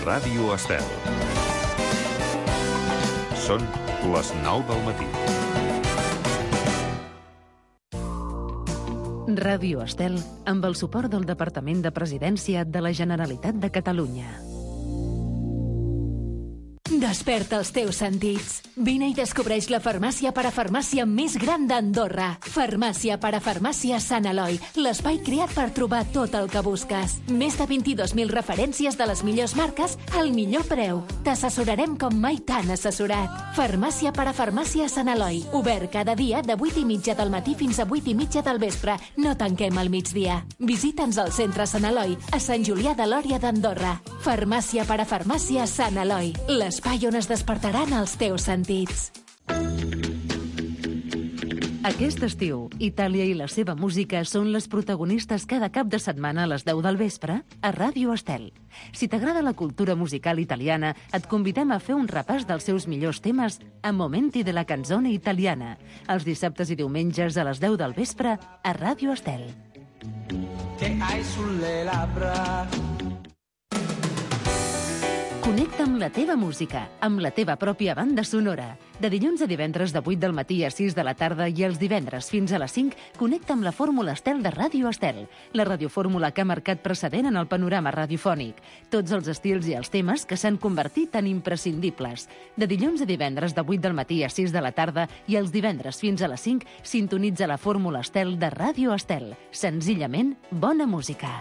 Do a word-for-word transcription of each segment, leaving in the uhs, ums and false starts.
Ràdio Estel. Són les nou del matí. Ràdio Estel, amb el suport del Departament de Presidència de la Generalitat de Catalunya. Desperta els teus sentits. Vine i descobreix la farmàcia parafarmàcia més gran d'Andorra. Farmàcia parafarmàcia Sant Eloi, l'espai creat per trobar tot el que busques. Més de vint-i-dos mil referències de les millors marques al millor preu. T'assessorarem com mai t'han assessorat. Farmàcia parafarmàcia Sant Eloi, obert cada dia de vuit i mitja del matí fins a vuit i mitja del vespre. No tanquem al migdia. Visita'ns al centre Sant Eloi, a Sant Julià de Lòria d'Andorra. Farmàcia parafarmàcia Sant Eloi, l'espai on es despertaran els teus sentits. Aquest estiu, Itàlia i la seva música són les protagonistes cada cap de setmana a les deu del vespre a Ràdio Estel. Si t'agrada la cultura musical italiana, et convidem a fer un repàs dels seus millors temes a Momenti de la canzone italiana, els dissabtes i diumenges a les deu del vespre a Ràdio Estel. Che hai sulle labbra. Connecta amb la teva música, amb la teva pròpia banda sonora. De dilluns a divendres de vuit del matí a sis de la tarda i els divendres fins a les cinc, connecta amb la Fórmula Estel de Ràdio Estel, la radiofórmula que ha marcat precedent en el panorama radiofònic. Tots els estils i els temes que s'han convertit en imprescindibles. De dilluns a divendres de vuit del matí a sis de la tarda i els divendres fins a les cinc, sintonitza la Fórmula Estel de Ràdio Estel. Senzillament, bona música.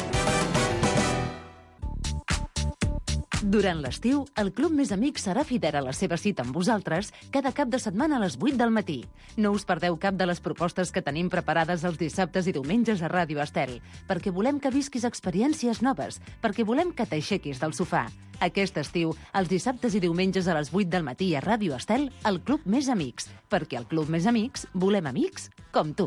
Durant l'estiu, el Club Més Amics serà fidel a la seva cita amb vosaltres cada cap de setmana a les vuit del matí. No us perdeu cap de les propostes que tenim preparades els dissabtes i diumenges a Ràdio Estel, perquè volem que visquis experiències noves, perquè volem que t'aixequis del sofà. Aquest estiu, els dissabtes i diumenges a les vuit del matí a Ràdio Estel, el Club Més Amics, perquè al Club Més Amics volem amics com tu.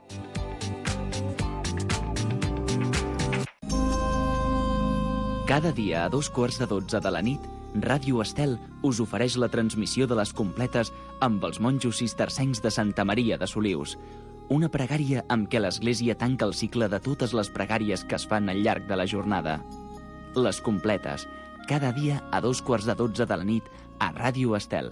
Cada dia a dos quarts de dotze de la nit, Ràdio Estel us ofereix la transmissió de les completes amb els monjos cistercencs de Santa Maria de Solius. Una pregària amb què l'Església tanca el cicle de totes les pregàries que es fan al llarg de la jornada. Les completes, cada dia a dos quarts de dotze de la nit a Ràdio Estel.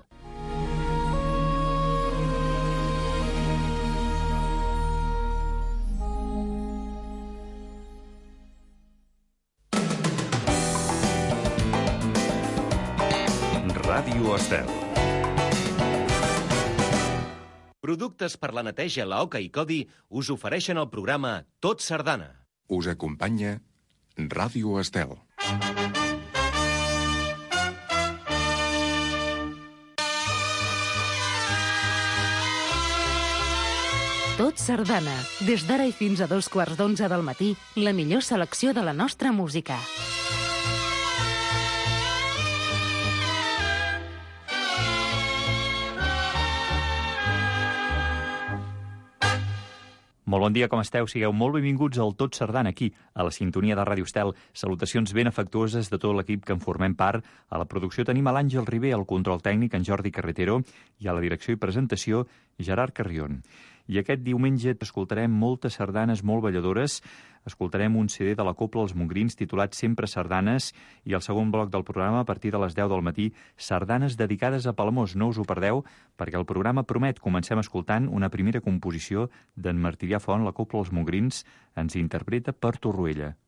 Ràdio Estel. Productes per la neteja, la Oca i Codi us ofereixen el programa Tot Sardana. Us acompanya Ràdio Estel. Tot Sardana. Des d'ara i fins a dos quarts d'onze del matí, la millor selecció de la nostra música. Molt bon dia, com esteu? Sigueu molt benvinguts al Tot Sardana, aquí, a la sintonia de Ràdio Estel. Salutacions ben afectuoses de tot l'equip que en formem part. A la producció tenim a l'Àngel Ribé, al control tècnic, en Jordi Carretero, i a la direcció i presentació, Gerard Carrion. I aquest diumenge escoltarem moltes sardanes molt balladores. Escoltarem un C D de la Cobla Els Montgrins titulat Sempre Sardanes i el segon bloc del programa a partir de les deu del matí, sardanes dedicades a Palamós. No us ho perdeu, perquè el programa promet. Comencem escoltant una primera composició d'en Martirià Font, la Cobla Els Montgrins, ens interpreta per Torroella.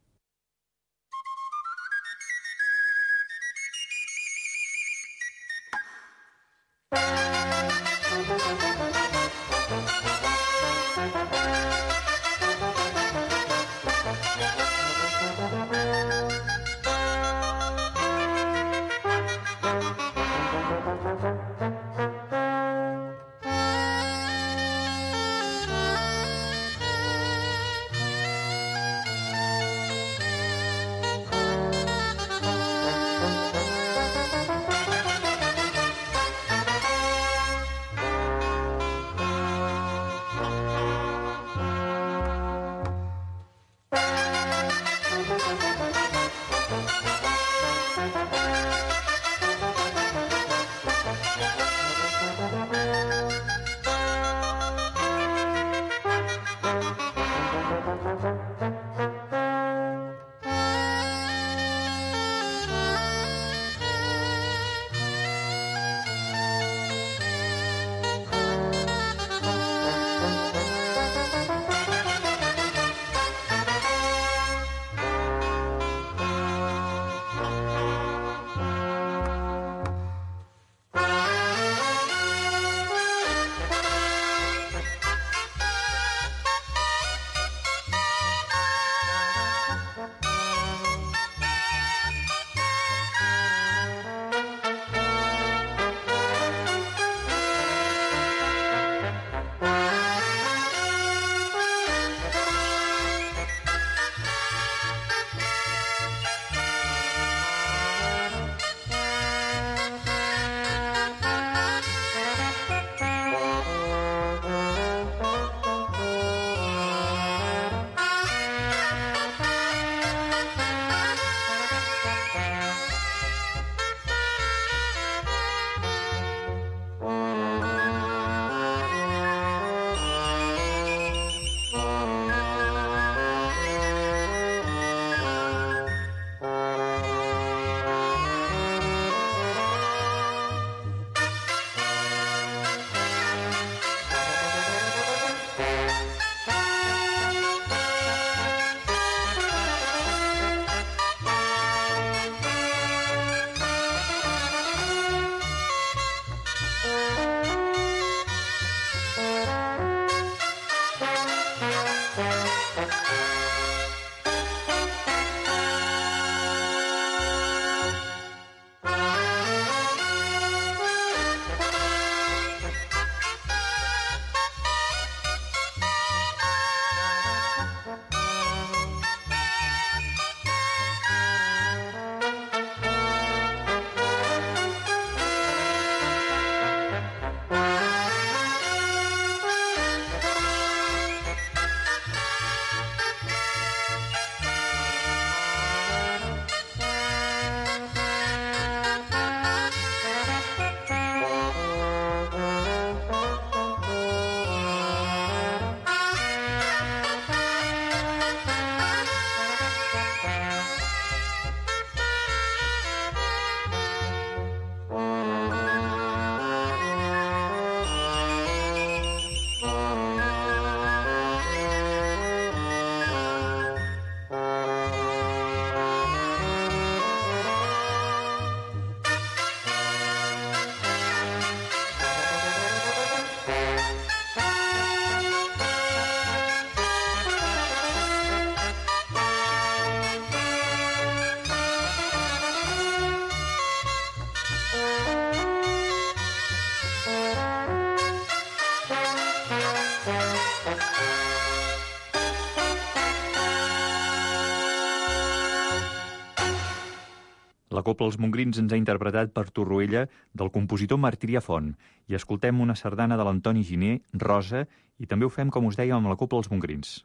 La Copla Els Montgrins ens ha interpretat per Torroella del compositor Martirià Font i escoltem una sardana de l'Antoni Giner, Rosa, i també ho fem, com us dèiem, amb la Copla Els Montgrins.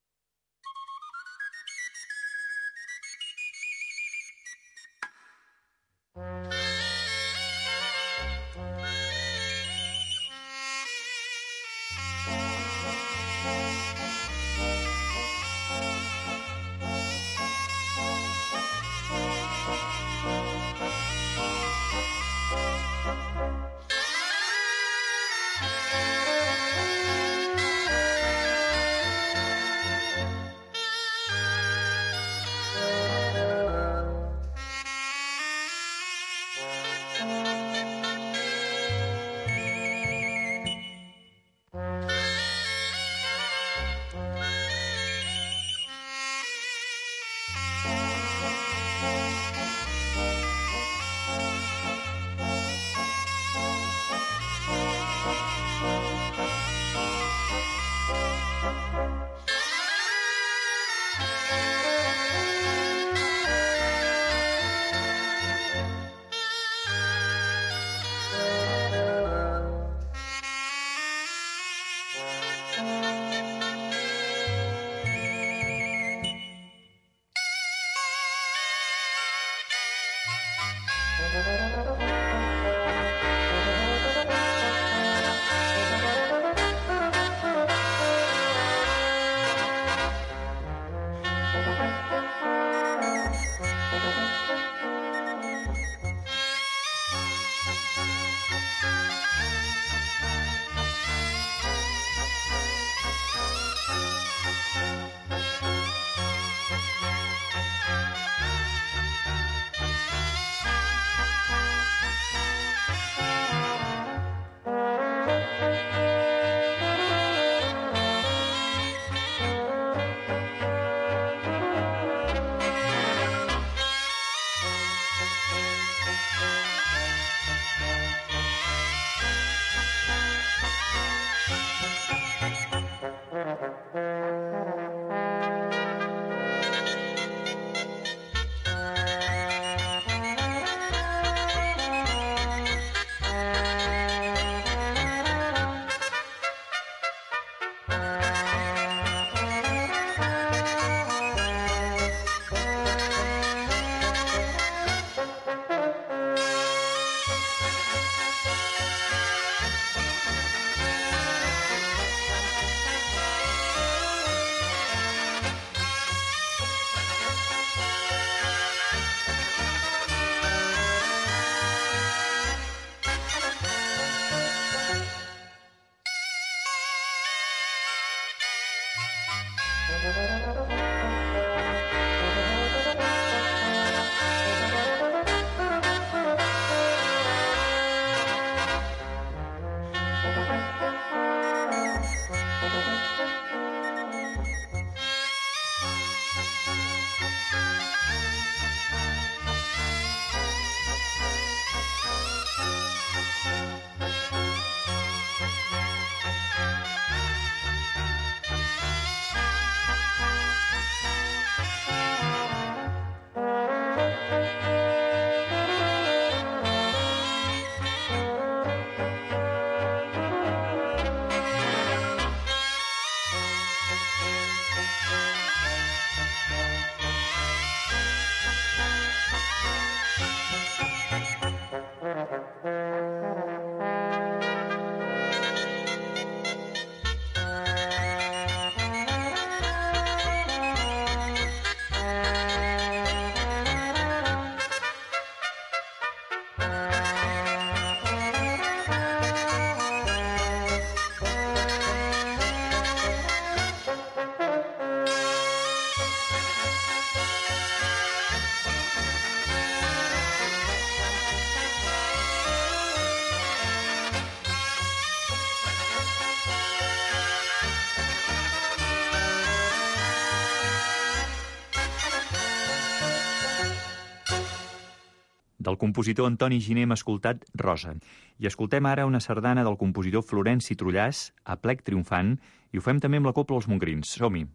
Del compositor Antoni Giner hem escoltat Rosa. I escoltem ara una sardana del compositor Florenci Trullàs, a plec triomfant, i ho fem també amb la Copla Els Montgrins. Som-hi!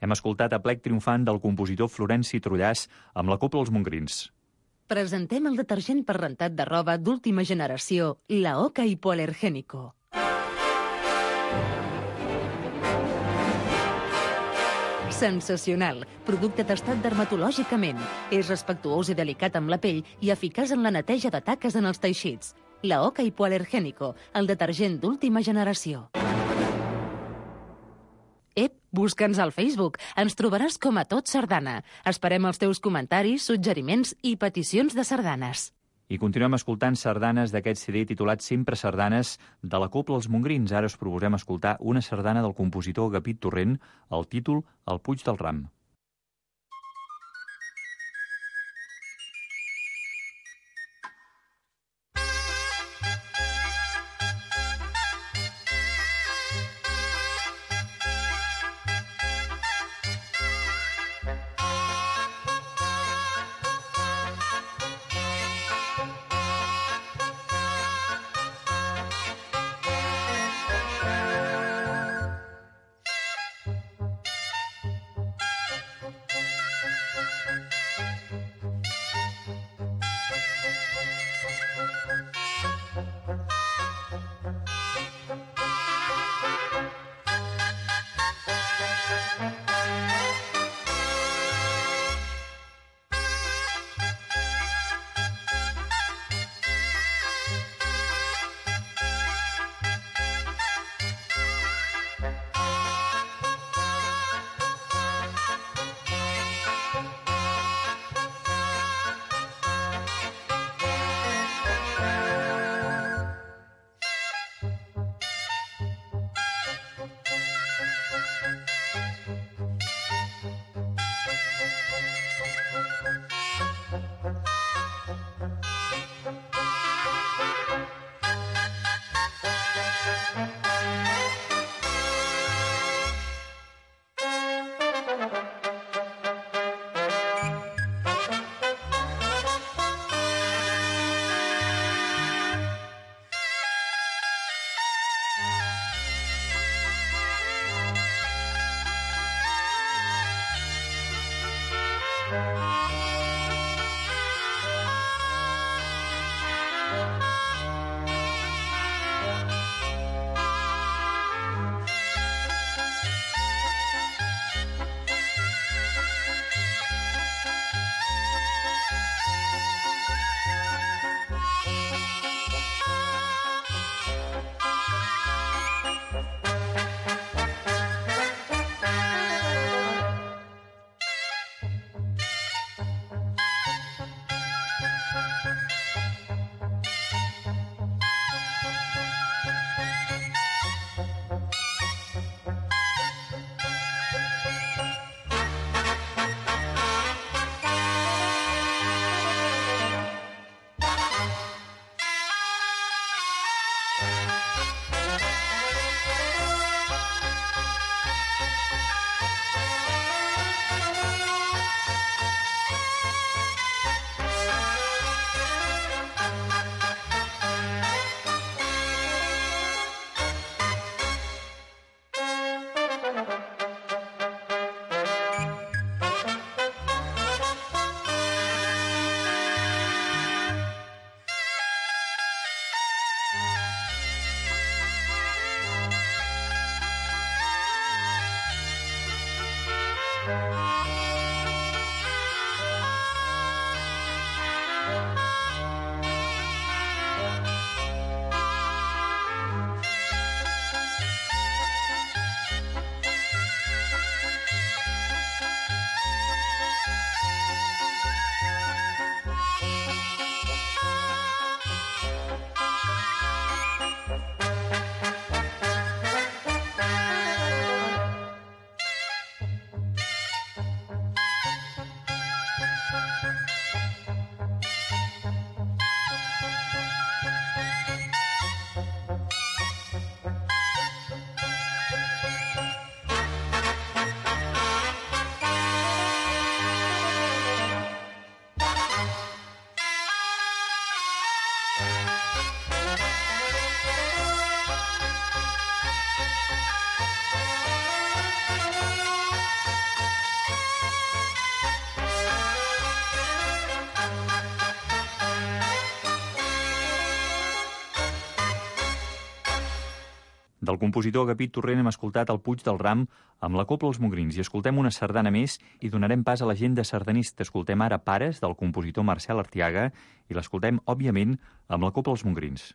Hem escoltat a plec triomfant del compositor Florenci Trullàs amb la Copla Els Mongrins. Presentem el detergent per rentat de roba d'última generació, la Oca Hipoalergénico. Sensacional. Producte testat dermatològicament. És respectuós i delicat amb la pell i eficaç en la neteja de taques en els teixits. La Oca Hipoalergénico, el detergent d'última generació. Ep, busca'ns al Facebook. Ens trobaràs com a Tot Sardana. Esperem els teus comentaris, suggeriments i peticions de sardanes. I continuem escoltant sardanes d'aquest C D titulat Sempre Sardanes de la Copla Els Mongrins. Ara us proposem escoltar una sardana del compositor Agapit Torrent, el títol El Puig del Ram. Del compositor Agapit Torrent hem escoltat el Puig del Ram amb la Cobla Els Mogrins i escoltem una sardana més i donarem pas a l'agenda sardanista. Escoltem ara Pares, del compositor Marcel Artiaga, i l'escoltem, òbviament, amb la Cobla Els Mogrins.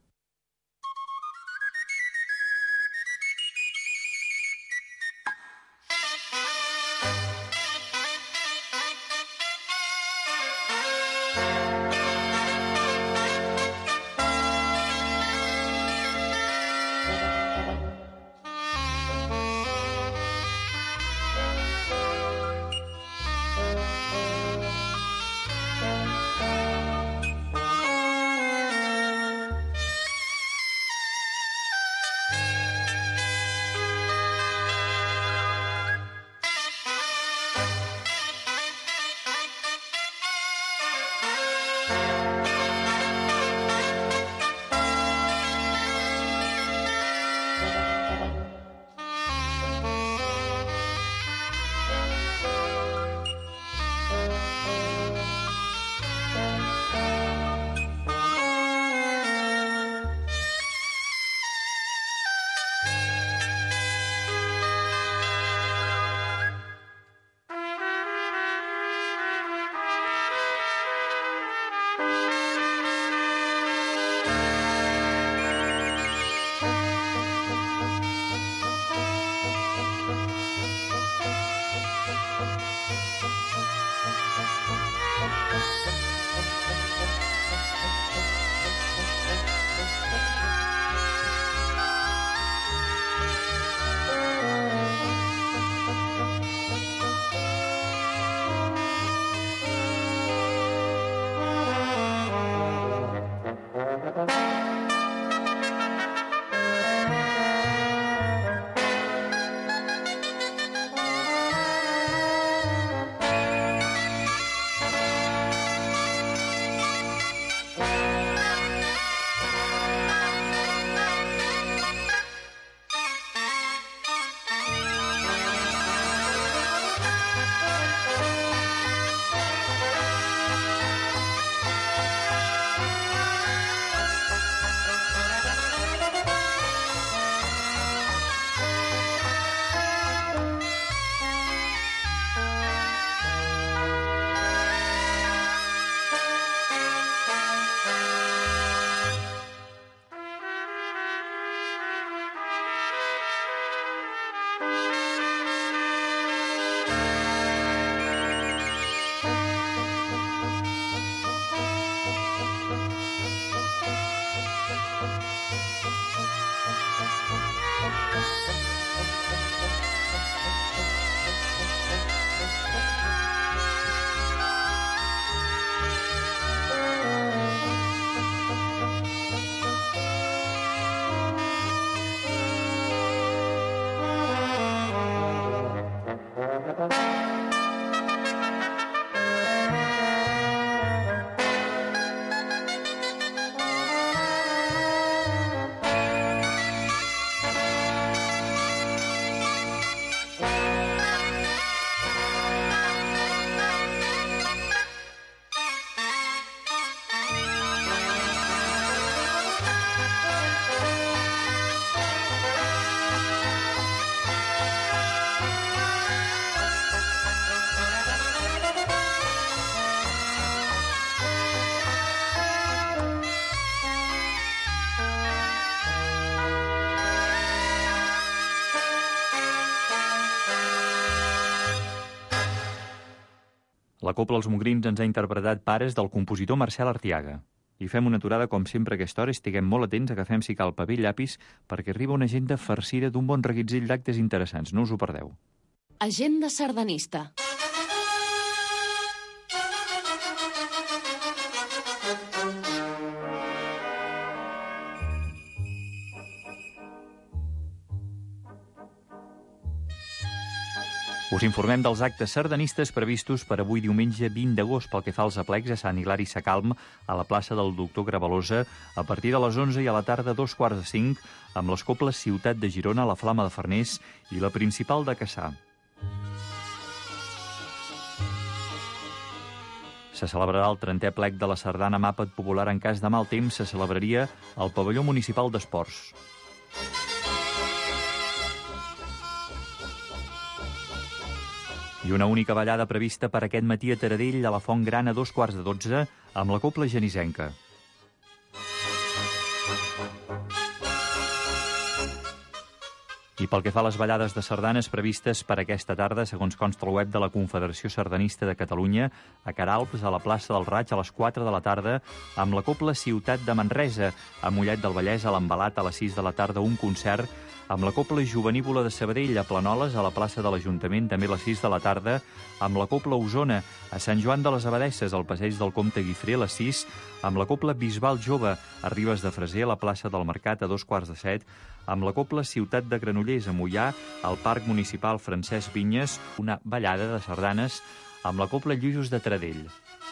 La Cobla Els Mogrins ens ha interpretat Pares del compositor Marcel Artiaga. I fem una aturada, com sempre, a aquesta hora. Estiguem molt atents, agafem si cal paper i llapis, perquè arriba una agenda farcida d'un bon reguitzell d'actes interessants. No us ho perdeu. Agenda sardanista. Us informem dels actes sardanistes previstos per avui diumenge vint d'agost pel que fa als aplecs a Sant Hilari Sacalm a la plaça del Doctor Gravalosa a partir de les onze i a la tarda dos quarts de cinc amb les coples Ciutat de Girona, la Flama de Farners i la Principal de Cassà. Se celebrarà el trentè plec de la sardana Màpat Popular en cas de mal temps, se celebraria al pavelló municipal d'esports. I una única ballada prevista per aquest matí a Taradell, a la Font Gran, a dos quarts de dotze, amb la Cobla Genisenca. I pel que fa a les ballades de sardanes previstes per aquesta tarda, segons consta el web de la Confederació Sardanista de Catalunya, a Queralbs, a la plaça del Raig, a les quatre de la tarda, amb la Cobla Ciutat de Manresa, a Mollet del Vallès, a l'Embalat, a les sis de la tarda, un concert, amb la Cobla Jovenívola de Sabadell, a Planoles, a la plaça de l'Ajuntament, també a les sis de la tarda, amb la Cobla Osona, a Sant Joan de les Abadesses, al passeig del Comte Guifré, a les sis, amb la Cobla Bisbal Jove, a Ribes de Freser, a la plaça del Mercat, a dos quarts de set, amb la Cobla Ciutat de Granollers, a Moià, al Parc Municipal Francesc Vinyes, una ballada de sardanes amb la Cobla Lluïsos de Taradell.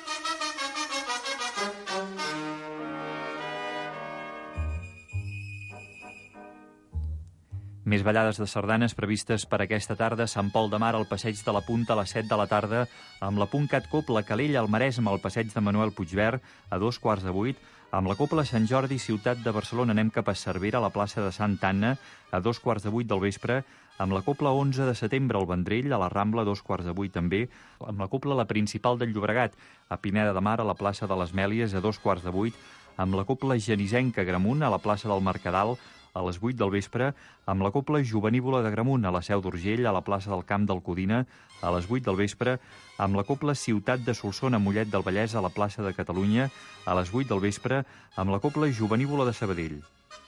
Més ballades de sardanes previstes per aquesta tarda a Sant Pol de Mar, al Passeig de la Punta, a les set de la tarda, amb la Puntcat Cobla Calella, al Maresme, al Passeig de Manuel Puigvert, a dos quarts de vuit, amb la Cobla Sant Jordi, Ciutat de Barcelona, anem cap a Cervera, a la plaça de Santa Anna, a dos quarts de vuit del vespre, amb la Cobla onze de setembre al Vendrell, a la Rambla, a dos quarts de vuit també, amb la Cobla la principal del Llobregat, a Pineda de Mar, a la plaça de les Mèlies, a dos quarts de vuit, amb la Cobla Genisenca a Gramunt, a la plaça del Mercadal, a les vuit del vespre, amb la Cobla Jovenívola de Gramunt, a la Seu d'Urgell, a la plaça del Camp del Codina, a les vuit del vespre, amb la Cobla Ciutat de Solsona, a Mollet del Vallès, a la plaça de Catalunya, a les vuit del vespre, amb la Cobla Jovenívola de Sabadell.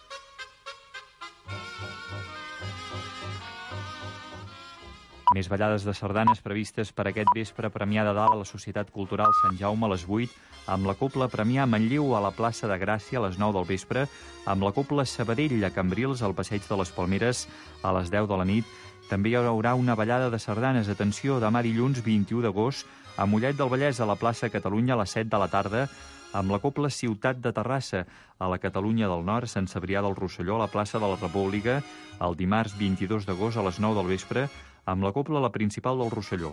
Més ballades de sardanes previstes per aquest vespre a Premià de Dalt, a la Societat Cultural Sant Jaume, a les vuit, amb la Cobla Premià a Manlleu, a la plaça de Gràcia, a les nou del vespre, amb la Cobla Sabadell a Cambrils, al Passeig de les Palmeres, a les deu de la nit. També hi haurà una ballada de sardanes, atenció, demà dilluns vint-i-u d'agost, a Mollet del Vallès, a la plaça Catalunya, a les set de la tarda, amb la Cobla Ciutat de Terrassa, a la Catalunya del Nord, Sant Cebrià del Rosselló, a la plaça de la República, el dimarts vint-i-dos d'agost, a les nou del vespre, amb la Cobla la principal del Rosselló.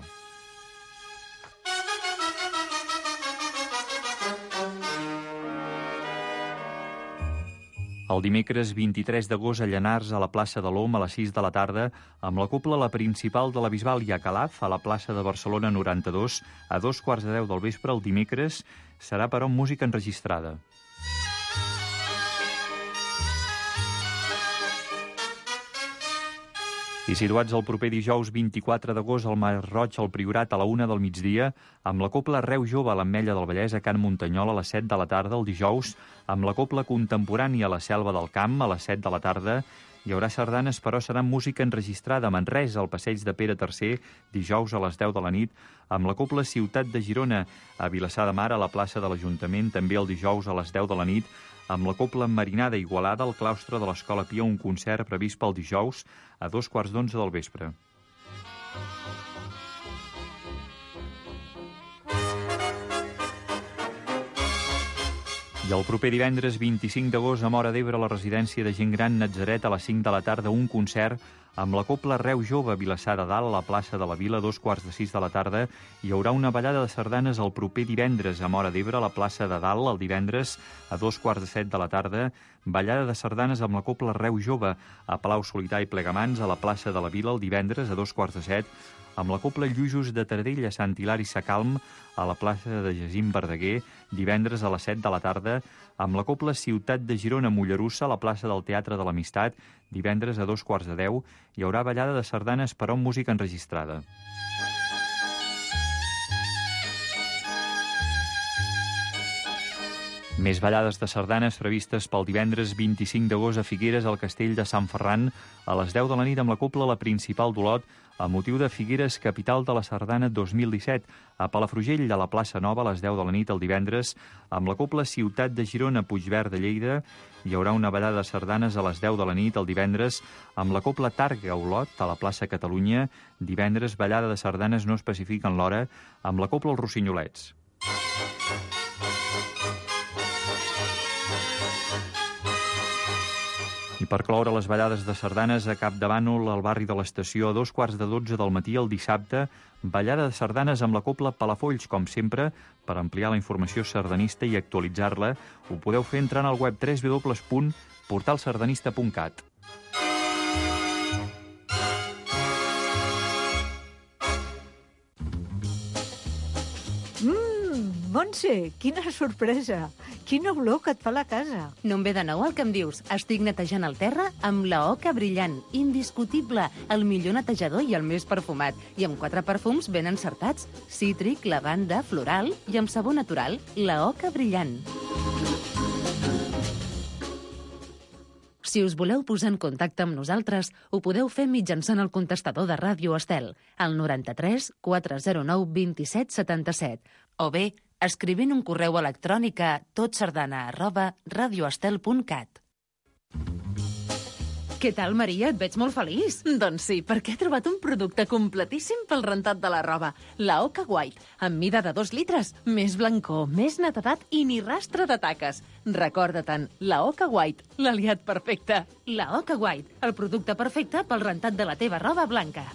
El dimecres vint-i-tres d'agost a Llanars, a la plaça de l'Om, a les sis de la tarda, amb la Cobla la principal de la Bisbal i a Calaf, a la plaça de Barcelona noranta-dos, a dos quarts de deu del vespre, el dimecres, serà però amb música enregistrada. I situats el proper dijous vint-i-quatre d'agost al Masroig, al Priorat, a la una del migdia, amb la Cobla Reu Jove a l'Ametlla del Vallès, a Can Muntanyol, a les set de la tarda, el dijous, amb la Cobla Contemporània a la Selva del Camp, a les set de la tarda. Hi haurà sardanes, però serà música enregistrada a Manresa, al passeig de Pere tercer, dijous a les deu de la nit, amb la Cobla Ciutat de Girona, a Vilassar de Mar, a la plaça de l'Ajuntament, també el dijous a les deu de la nit, amb la Cobla Marinada Igualada al claustre de l'Escola Pia, un concert previst pel dijous a dos quarts d'onze del vespre. I el proper divendres vint-i-cinc d'agost a Móra d'Ebre, a la residència de gent gran Natzaret, a les cinc de la tarda, un concert amb la Cobla Reu Jove a Vilassar de Dalt, a la plaça de la Vila, a dos quarts de sis de la tarda. Hi haurà una ballada de sardanes el proper divendres a Móra d'Ebre, a la plaça de Dalt, el divendres a dos quarts de set de la tarda. Ballada de sardanes amb la Cobla Reu Jove a Palau Solità i Plegamans, a la plaça de la Vila, el divendres a dos quarts de set. Amb la Cobla Lluïsos de Taradell a Sant Hilari Sacalm, a la plaça de Jacint Verdaguer, divendres a les set de la tarda, amb la Cobla Ciutat de Girona Mollerussa, a la plaça del Teatre de l'Amistat, divendres a dos quarts de deu, hi haurà ballada de sardanes però amb música enregistrada. Més ballades de sardanes previstes pel divendres vint-i-cinc d'agost a Figueres, al Castell de Sant Ferran, a les deu de la nit amb la Cobla la principal d'Olot, a motiu de Figueres, capital de la Sardana dos mil disset, a Palafrugell, a la plaça Nova, a les deu de la nit el divendres, amb la Cobla Ciutat de Girona, Puigverd de Lleida. Hi haurà una ballada de sardanes a les deu de la nit el divendres, amb la Cobla Targa a Olot, a la plaça Catalunya. Divendres, ballada de sardanes, no especifiquen l'hora, amb la Cobla els Rossinyolets. I per cloure les ballades de sardanes a Capdavànol, al barri de l'Estació, a dos quarts de dotze del matí el dissabte, ballada de sardanes amb la Cobla Palafolls, com sempre. Per ampliar la informació sardanista i actualitzar-la, ho podeu fer entrant al web w w w punt portal sardanista punt cat. Montse, quina sorpresa! Quina olor que et fa la casa! No em ve de nou el que em dius. Estic netejant el terra amb la Oca Brillant. Indiscutible, el millor netejador i el més perfumat. I amb quatre perfums ben encertats. Cítric, lavanda, floral i amb sabó natural. La Oca Brillant. Si us voleu posar en contacte amb nosaltres, ho podeu fer mitjançant el contestador de Ràdio Estel, al noranta-tres quatre zero nou dos set set set, o bé escrivint un correu electrònic a totsardana arroba radioestel punt cat. Què tal, Maria? Et veig molt feliç. Doncs sí, perquè he trobat un producte completíssim pel rentat de la roba. La Oca White, amb mida de dos litres, més blancor, més netedat i ni rastre de taques. Recorda-te'n, la Oca White, l'aliat perfecte. La Oca White, el producte perfecte pel rentat de la teva roba blanca.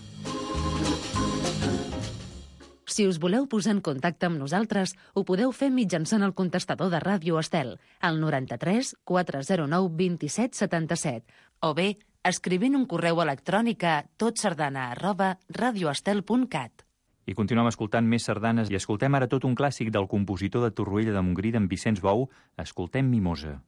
Si us voleu posar en contacte amb nosaltres, ho podeu fer mitjançant el contestador de Ràdio Estel, al noranta-tres quatre zero nou dos set set set, o bé escrivint un correu electrònic a totsardana arroba radioestel punt cat. I continuem escoltant més sardanes i escoltem ara tot un clàssic del compositor de Torroella de Montgrí, d'en Vicenç Bou. Escoltem Mimosa.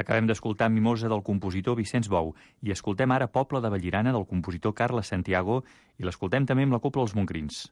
Acabem d'escoltar Mimosa del compositor Vicenç Bou i escoltem ara Poble de Vallirana del compositor Carles Santiago i l'escoltem també amb la Cobla Els Montgrins.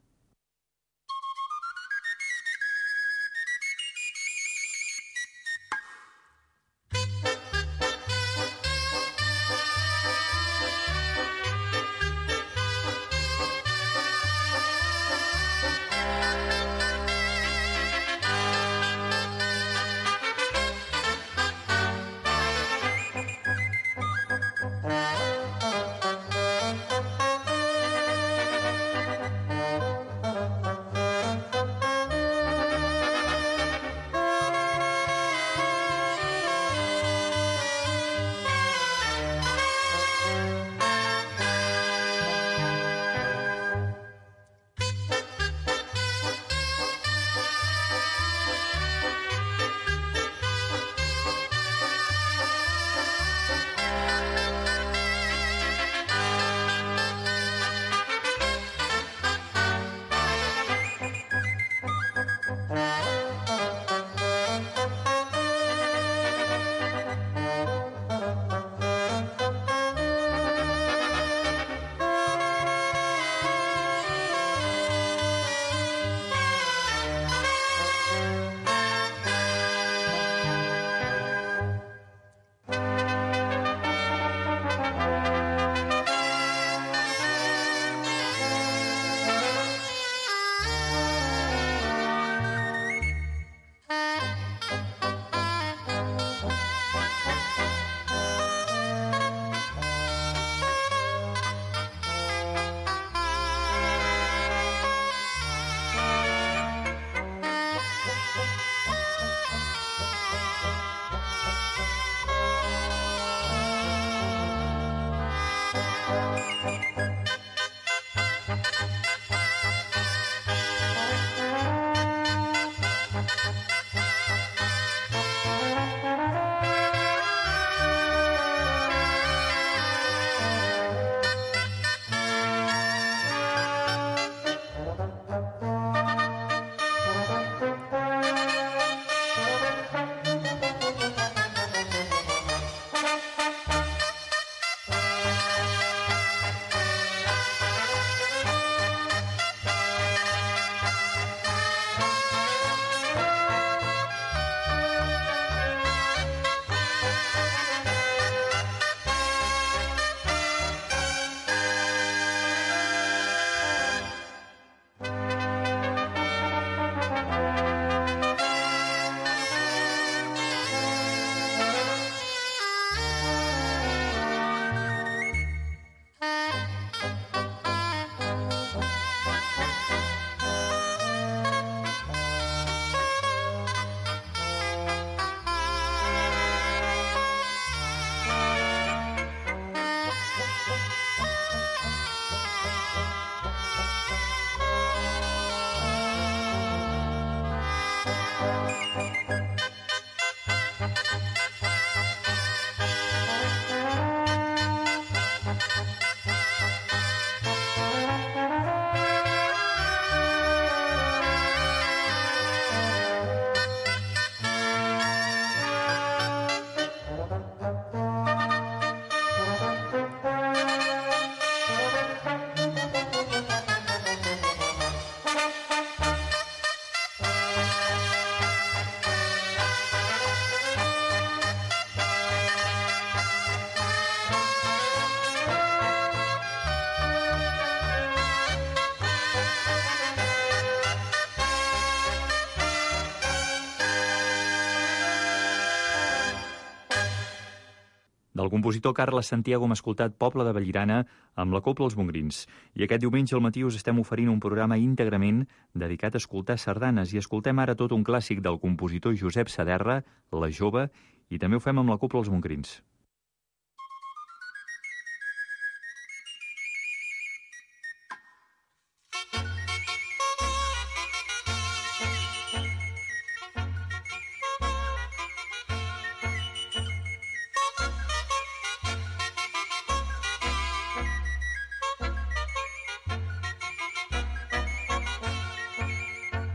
Del compositor Carles Santiago hem escoltat Poble de Vallirana amb la Cobla Els Montgrins. I aquest diumenge al matí us estem oferint un programa íntegrament dedicat a escoltar sardanes. I escoltem ara tot un clàssic del compositor Josep Saderra, La Jove, i també ho fem amb la Cobla Els Montgrins.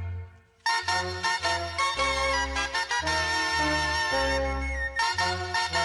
Thank you.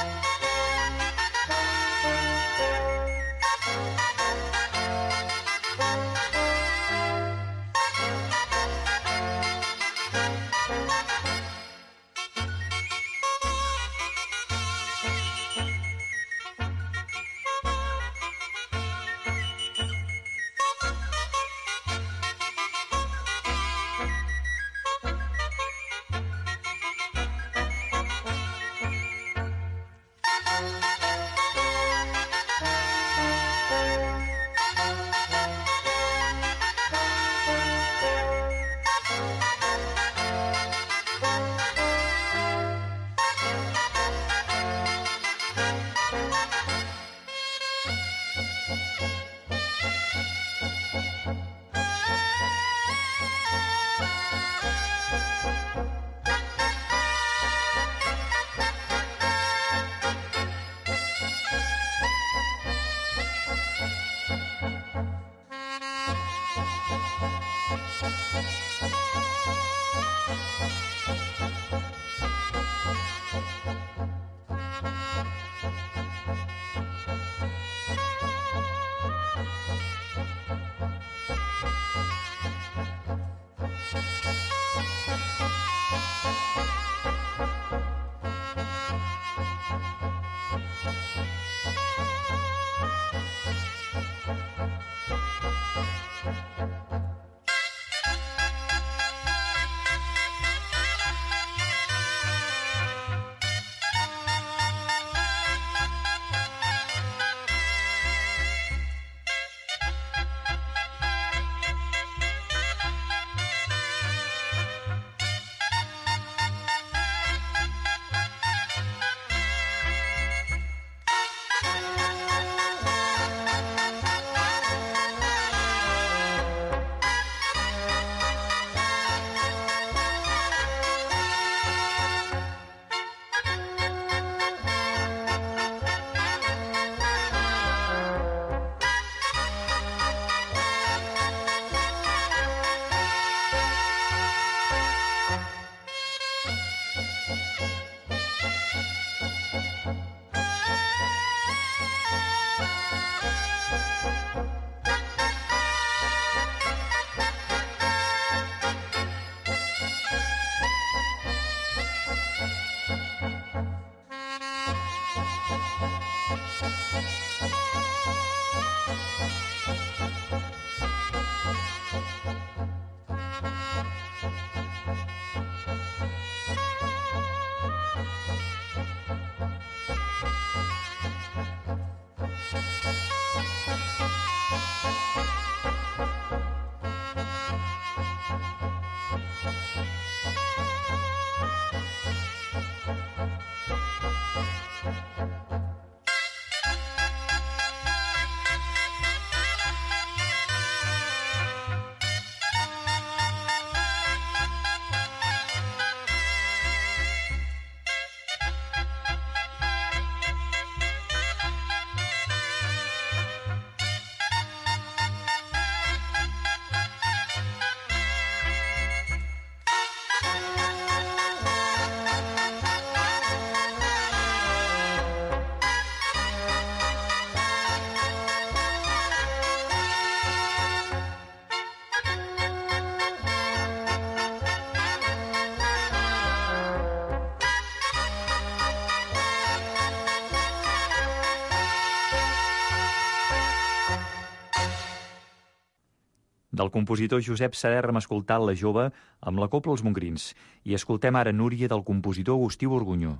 Del compositor Josep Saderra hem escoltat La jove amb la Cobla Els Mongrins i escoltem ara Núria del compositor Agustí Borgunyó.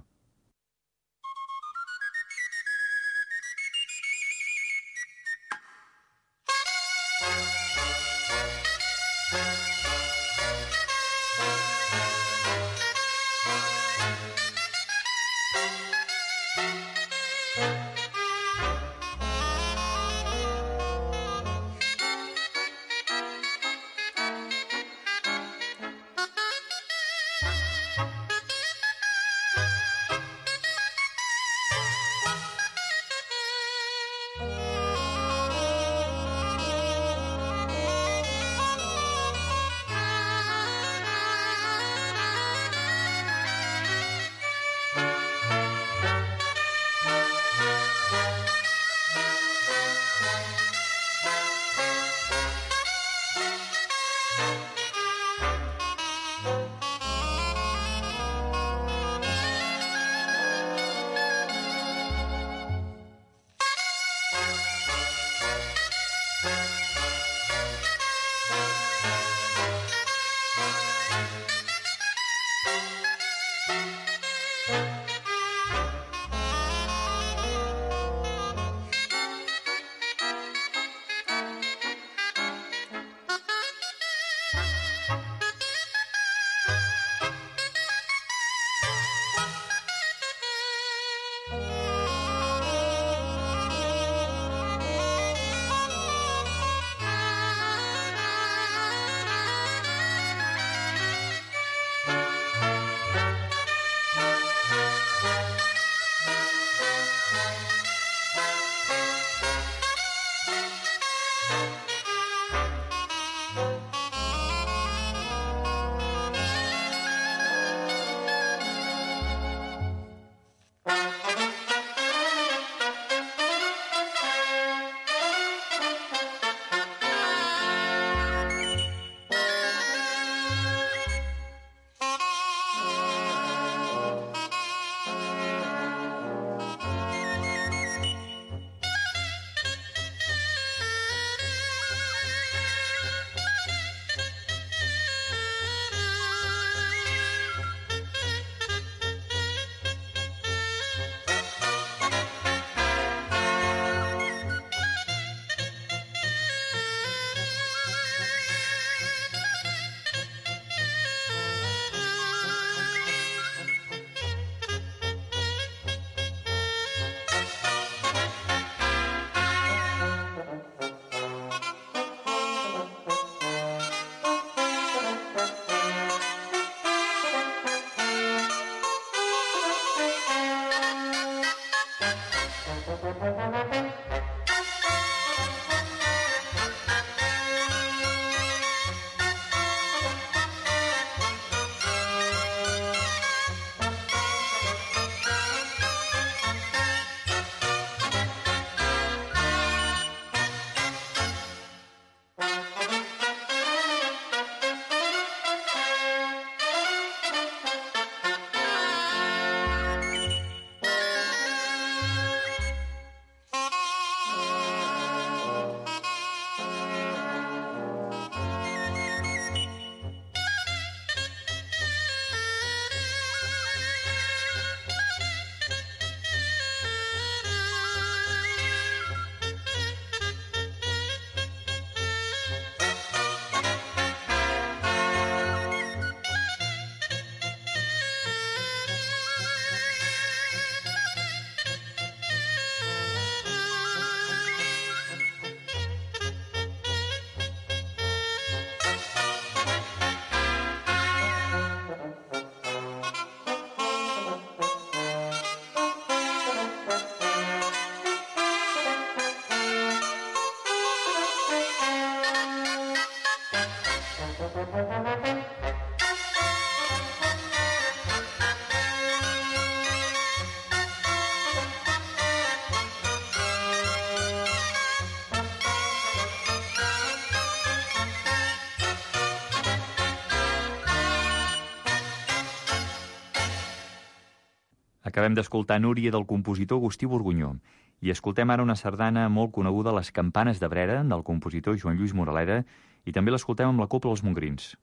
Acabem d'escoltar Núria del compositor Agustí Borgunyó. I escoltem ara una sardana molt coneguda, Les campanes de Brera, del compositor Joan Lluís Moraleda, i també l'escoltem amb la Cobla Els Montgrins.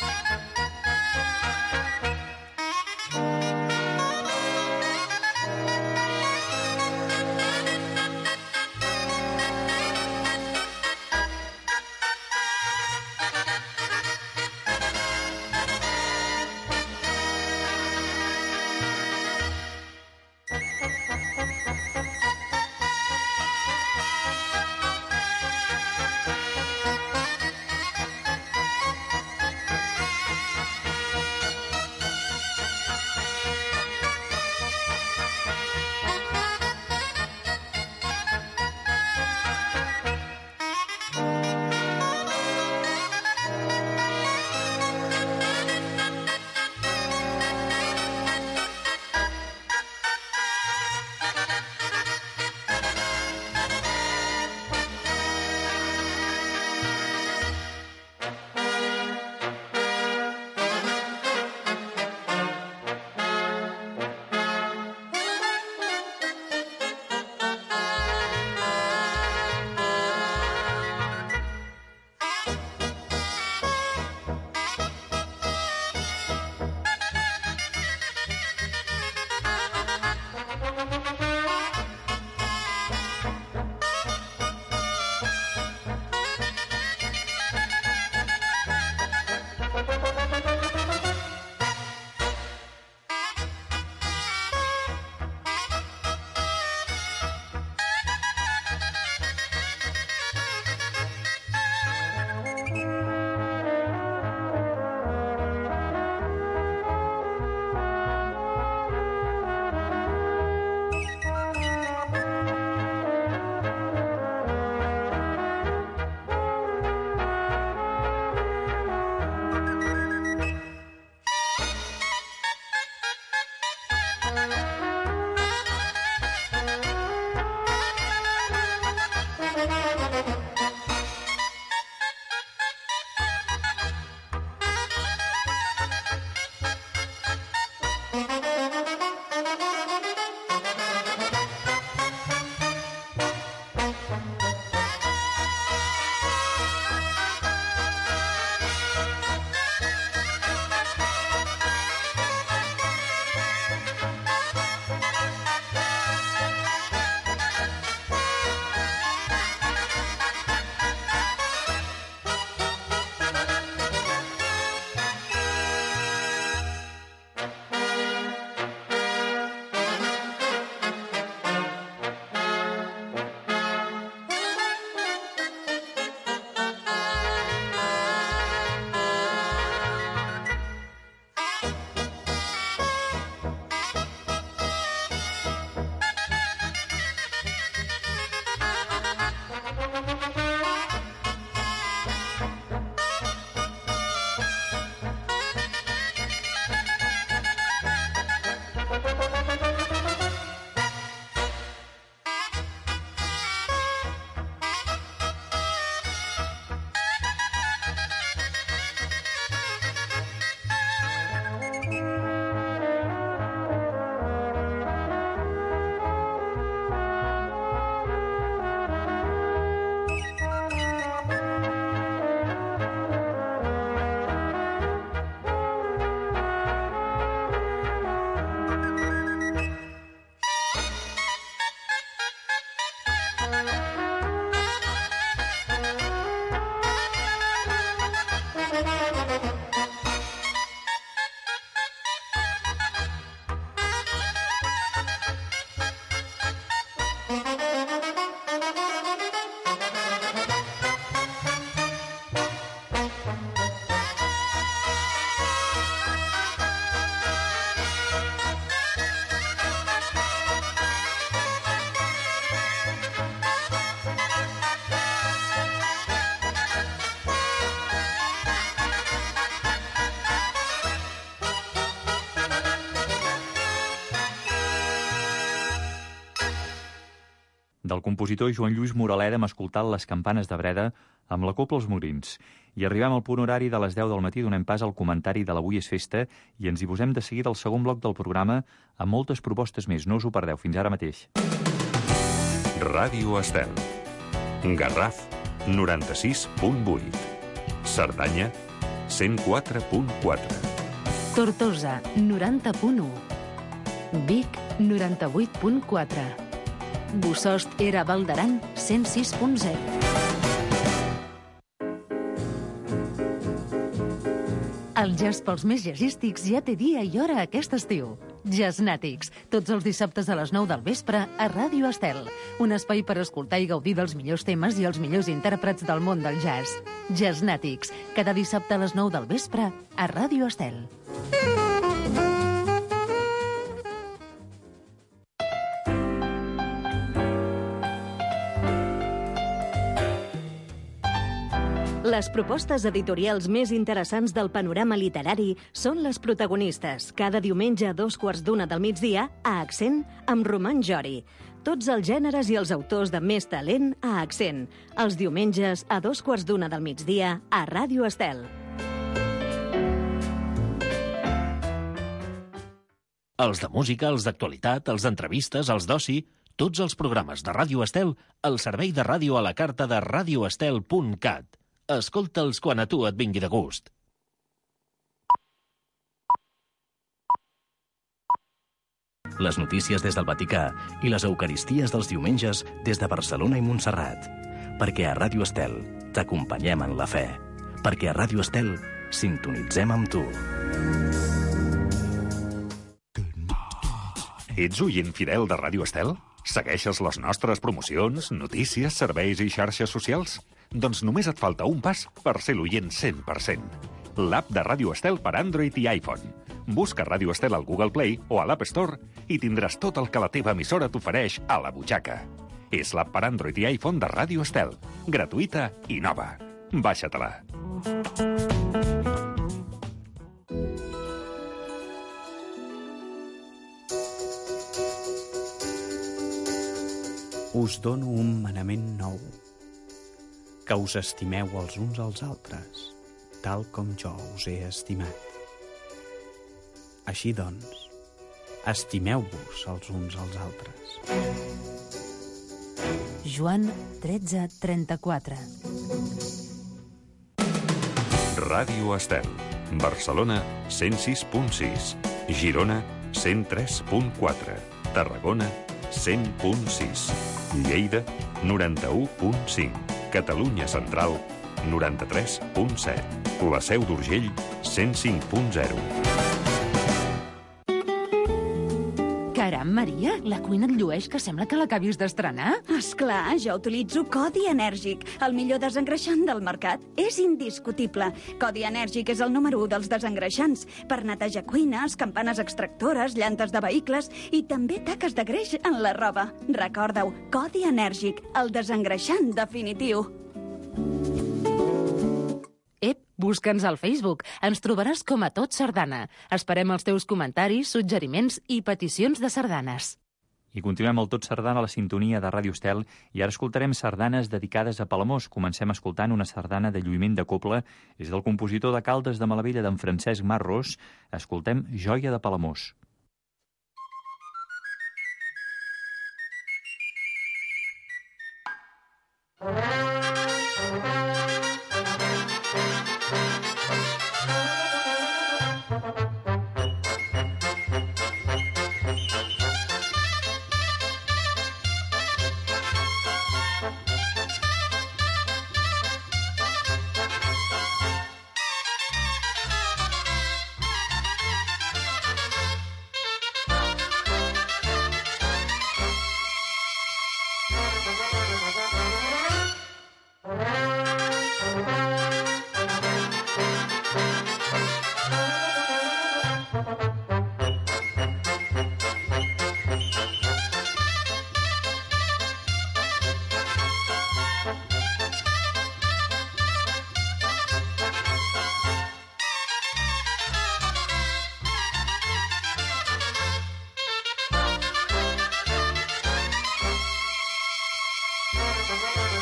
Thank you. del compositor Joan Lluís Moraleda hem escoltat Les campanes de Breda amb la Cobla als Morins. I arribem al punt horari de les deu del matí, donem pas al comentari de l'Avui és festa i ens hi posem de seguida al segon bloc del programa amb moltes propostes més. No us ho perdeu, fins ara mateix. Ràdio Estel. Garraf, noranta-sis punt vuit. Cerdanya, cent quatre punt quatre. Tortosa, noranta punt u. Vic, noranta-vuit punt quatre. Bossòst era Val d'Aran, cent sis punt zero. El jazz pels més jazzístics ja té dia i hora aquest estiu. Jazznàtics, tots els dissabtes a les nou del vespre a Ràdio Estel. Un espai per escoltar i gaudir dels millors temes i els millors intèrprets del món del jazz. Jazznàtics, cada dissabte a les nou del vespre a Ràdio Estel. Les propostes editorials més interessants del panorama literari són les protagonistes, cada diumenge a dos quarts d'una del migdia, a Accent, amb Roman Jori. Tots els gèneres i els autors de més talent a Accent. Els diumenges a dos quarts d'una del migdia, a Ràdio Estel. Els de música, els d'actualitat, els d'entrevistes, els d'oci, tots els programes de Ràdio Estel al servei de ràdio a la carta de radioestel punt cat. Escolta'ls quan a tu et vingui de gust. Les notícies des del Vaticà i les eucaristies dels diumenges des de Barcelona i Montserrat. Perquè a Ràdio Estel t'acompanyem en la fe. Perquè a Ràdio Estel sintonitzem amb tu. Ets oient fidel de Ràdio Estel? Segueixes les nostres promocions, notícies, serveis i xarxes socials? Doncs només et falta un pas per ser l'oient cent per cent. L'app de Ràdio Estel per Android i iPhone. Busca Ràdio Estel al Google Play o a l'App Store i tindràs tot el que la teva emissora t'ofereix a la butxaca. És l'app per Android i iPhone de Ràdio Estel. Gratuïta i nova. Baixa-te-la. Us dono un manament nou. Que us estimeu els uns als altres, tal com jo us he estimat. Així doncs, estimeu-vos els uns als altres. Joan tretze trenta-quatre. Ràdio Estel. Barcelona, cent sis punt sis. Girona, cent tres punt quatre. Tarragona, cent punt sis. Lleida, noranta-u punt cinc. Catalunya Central, noranta-tres punt set. La Seu d'Urgell, cent cinc punt zero. Caram, Maria, la cuina et llueix que sembla que l'acabis d'estrenar. Esclar, jo utilitzo Codi Enèrgic, el millor desengreixant del mercat. És indiscutible. Codi Enèrgic és el número u dels desengreixants per netejar cuines, campanes extractores, llantes de vehicles i també taques de greix en la roba. Recorda-ho, Codi Enèrgic, el desengreixant definitiu. Ep, busca'ns al Facebook. Ens trobaràs com a Tot Sardana. Esperem els teus comentaris, suggeriments i peticions de sardanes. I continuem el Tot Sardana a la sintonia de Ràdio Estel i ara escoltarem sardanes dedicades a Palamós. Comencem escoltant una sardana de lluïment de cobla. És del compositor de Caldes de Malavella, d'en Francesc Marros. Escoltem Joia de Palamós.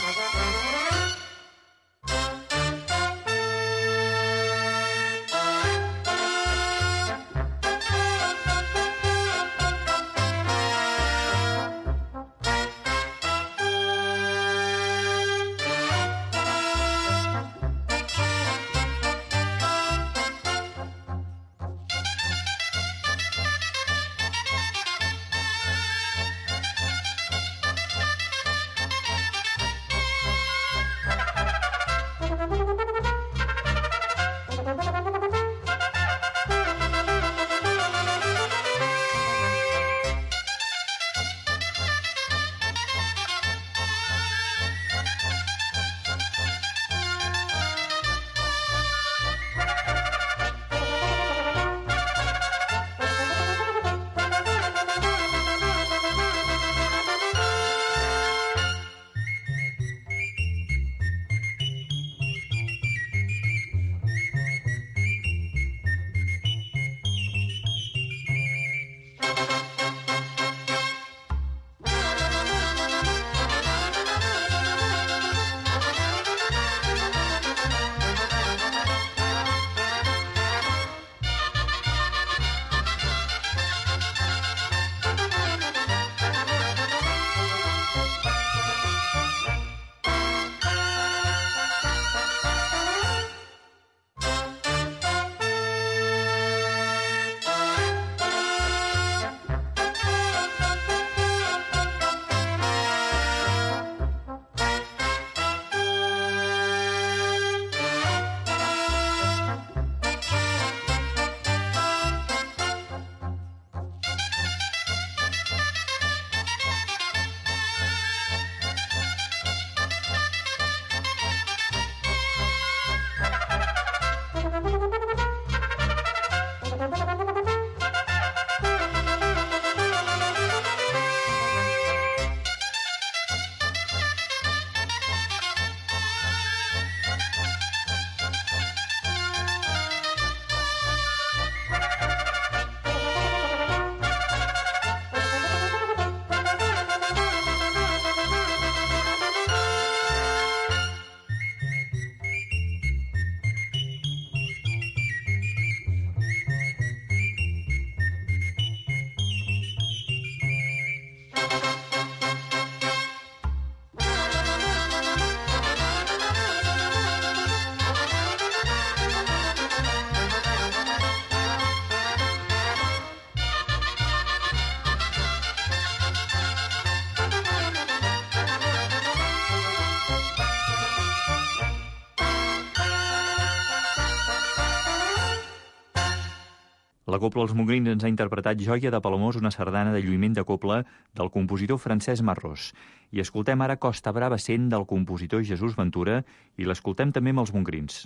La Cobla Els Montgrins ens ha interpretat Joia de Palamós, una sardana de lluïment de cobla del compositor Francesc Marrós. I escoltem ara Costa Brava cent del compositor Jesús Ventura i l'escoltem també amb els Montgrins.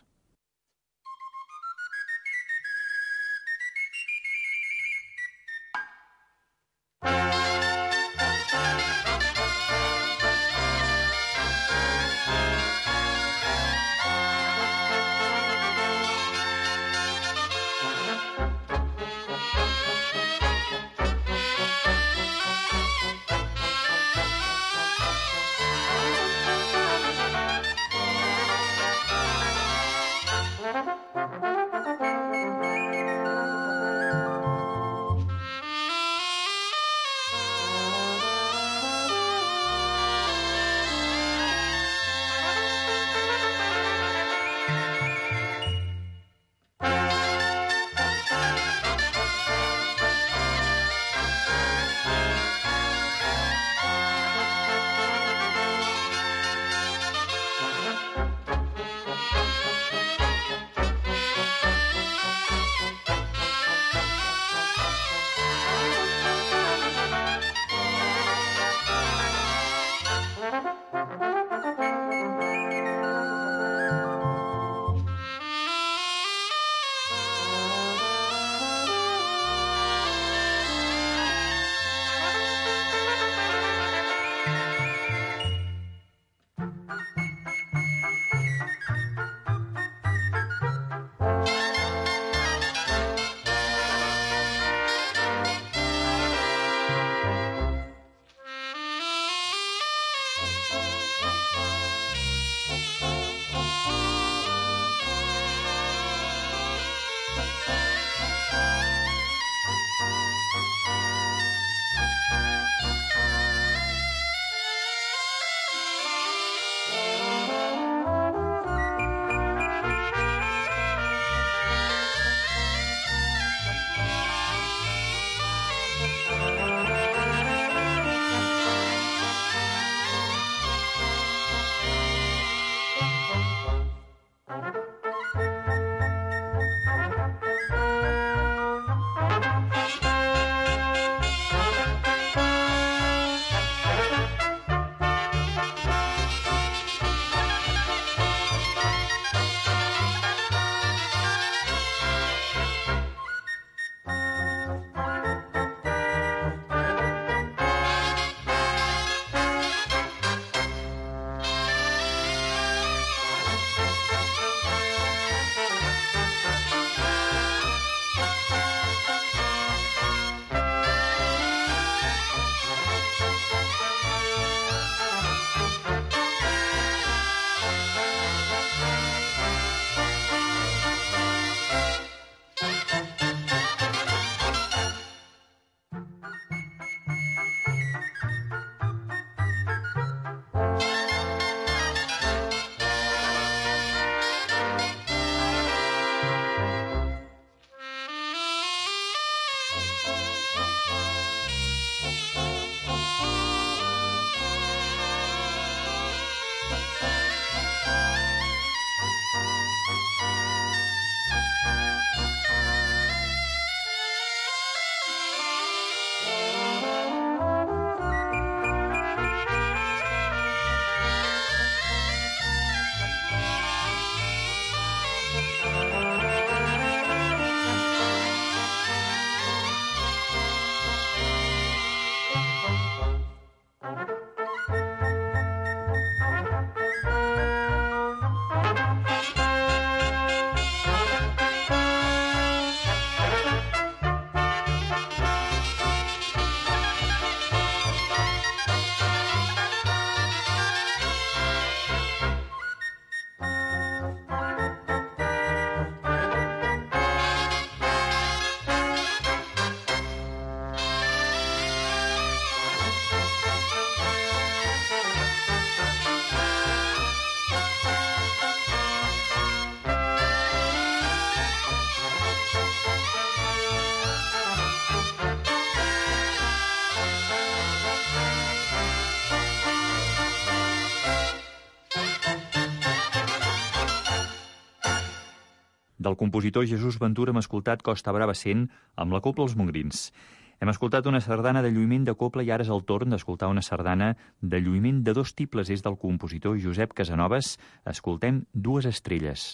del compositor Jesús Ventura hem escoltat Costa Brava cent amb la Copla Els Mongrins. Hem escoltat una sardana de lluïment de copla i ara és el torn d'escoltar una sardana de lluïment de dos tibles. És del compositor Josep Casanovas. Escoltem Dues estrelles.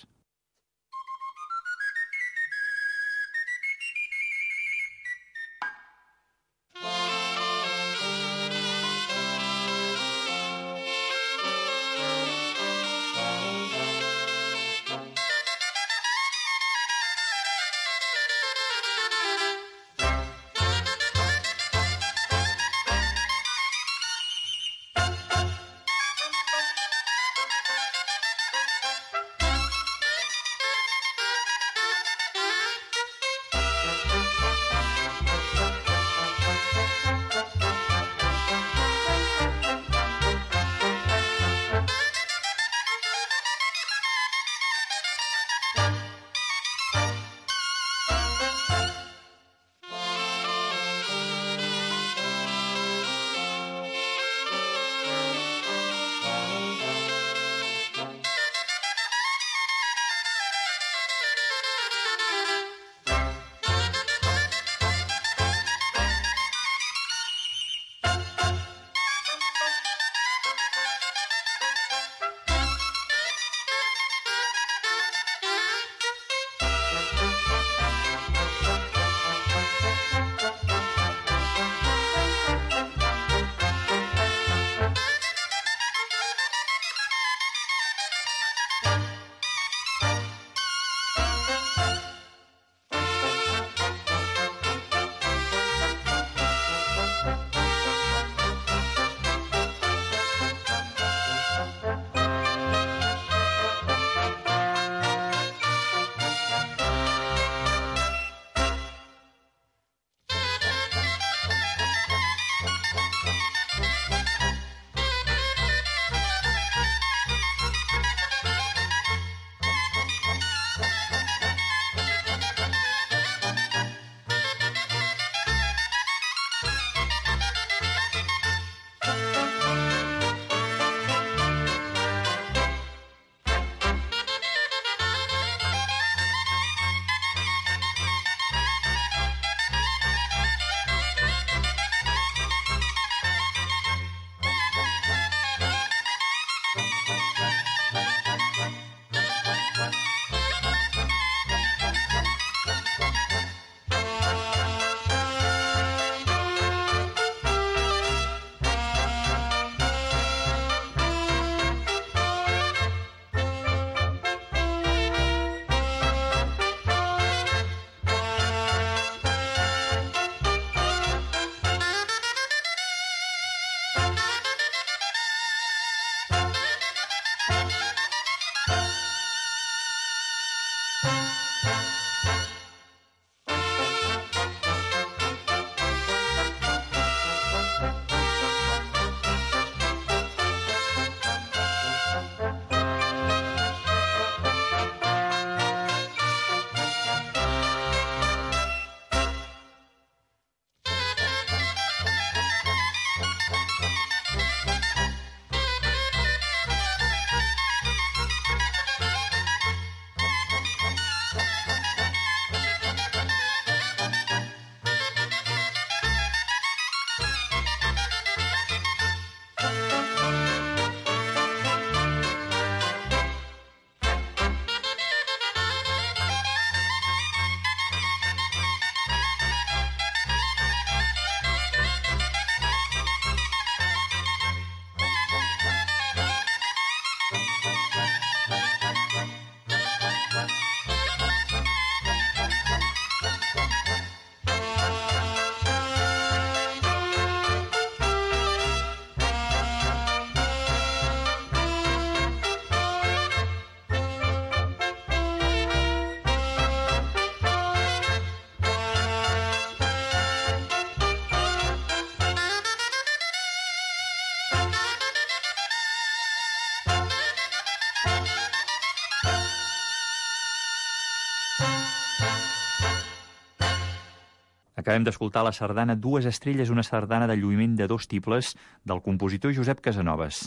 Acabem d'escoltar la sardana Dues estrelles, una sardana de lluïment de dos tibles del compositor Josep Casanovas.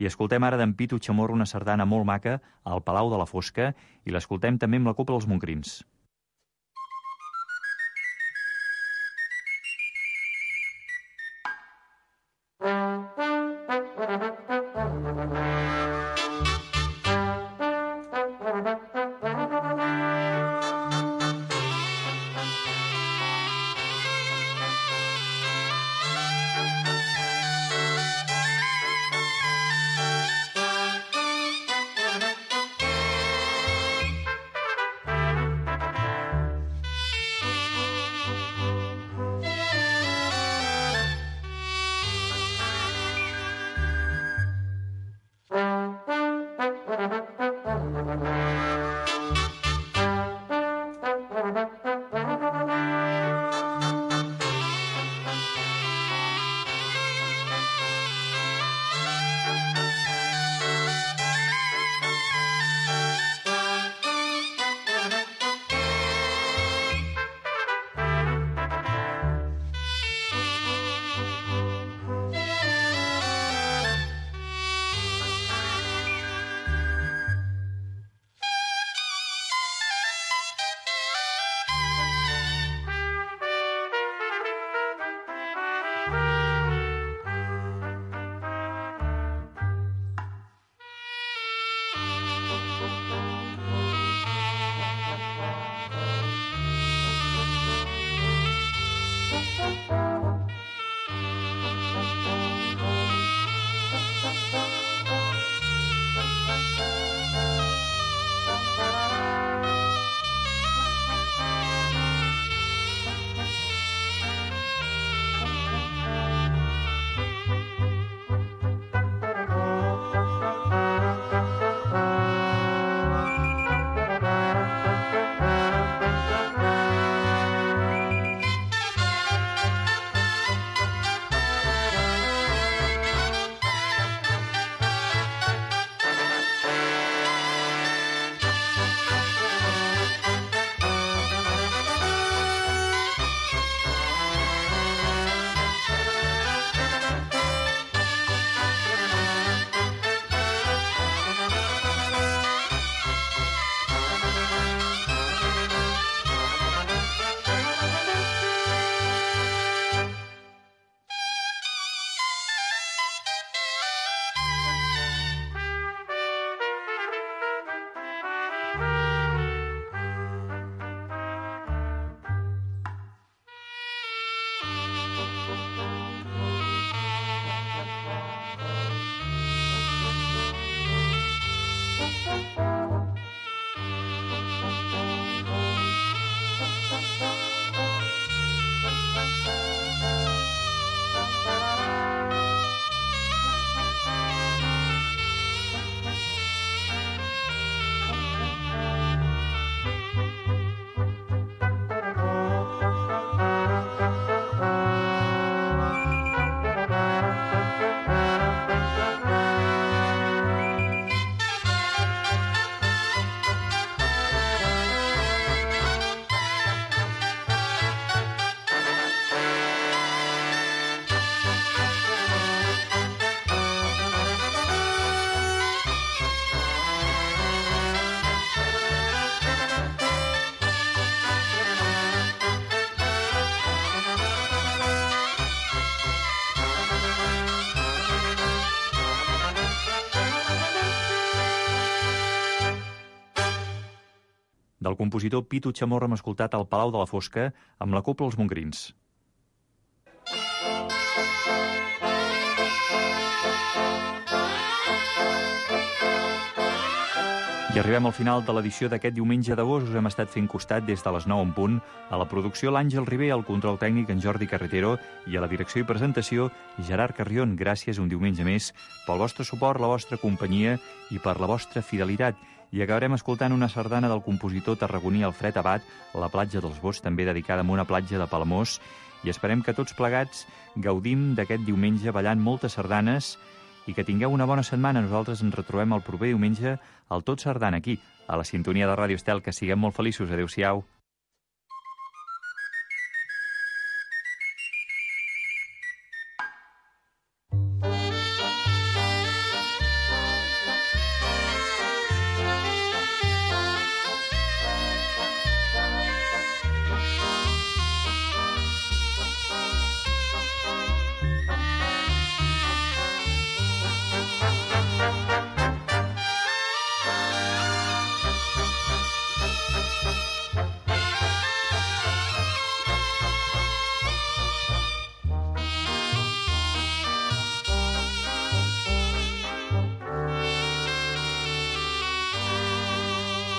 I escoltem ara d'en Pitu Chamorro una sardana molt maca al Palau de la Fosca i l'escoltem també amb la Cobla dels Montgrins. Del compositor Pitu Chamorro hem escoltat al Palau de la Fosca amb la Cobla dels Montgrins. I arribem al final de l'edició d'aquest diumenge d'agost. Us hem estat fent costat des de les nou en punt. A la producció l'Àngel Ribé, al control tècnic en Jordi Carretero i a la direcció i presentació Gerard Carrion. Gràcies un diumenge més pel vostre suport, la vostra companyia i per la vostra fidelitat. I acabarem escoltant una sardana del compositor tarragoní Alfred Abad, La platja dels Bots, també dedicada a una platja de Palamós. I esperem que tots plegats gaudim d'aquest diumenge ballant moltes sardanes i que tingueu una bona setmana. Nosaltres ens retrobem el proper diumenge al Tot Sardana, aquí, a la sintonia de Ràdio Estel. Que siguem molt feliços. Adéu-siau.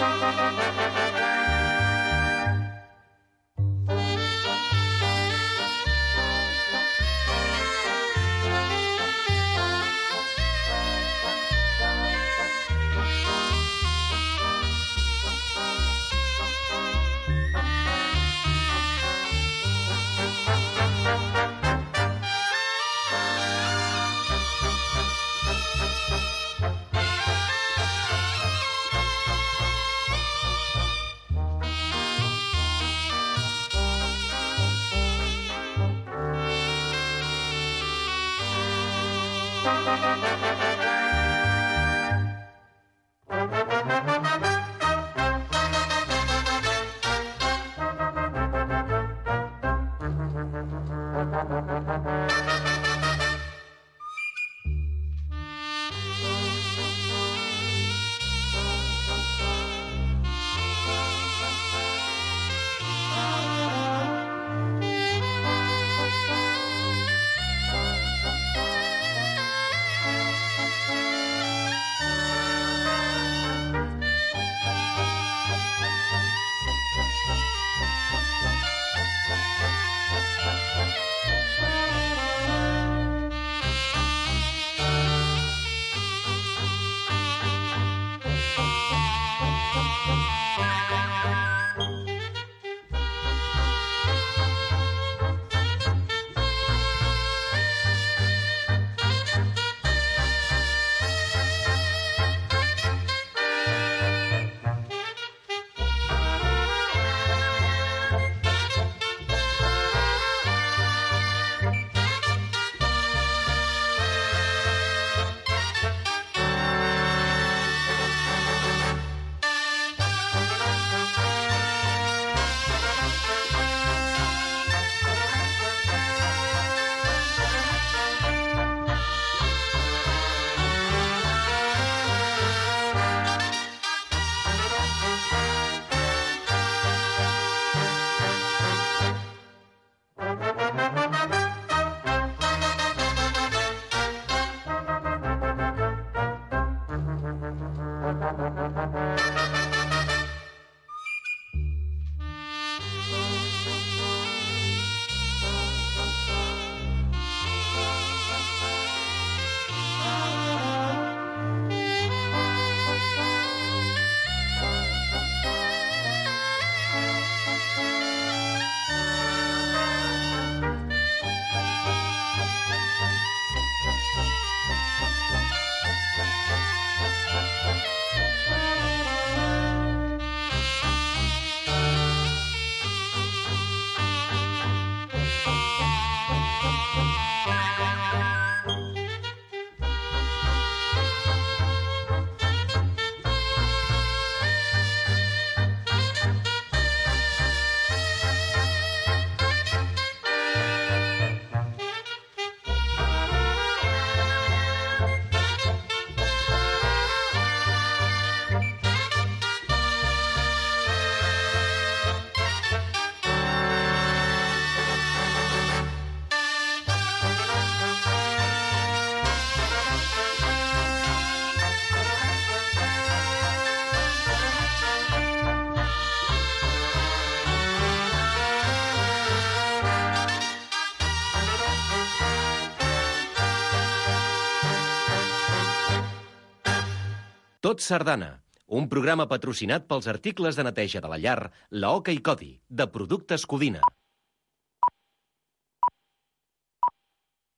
Tot Sardana, un programa patrocinat pels articles de neteja de la llar, la Oca i Codi, de Productes Codina.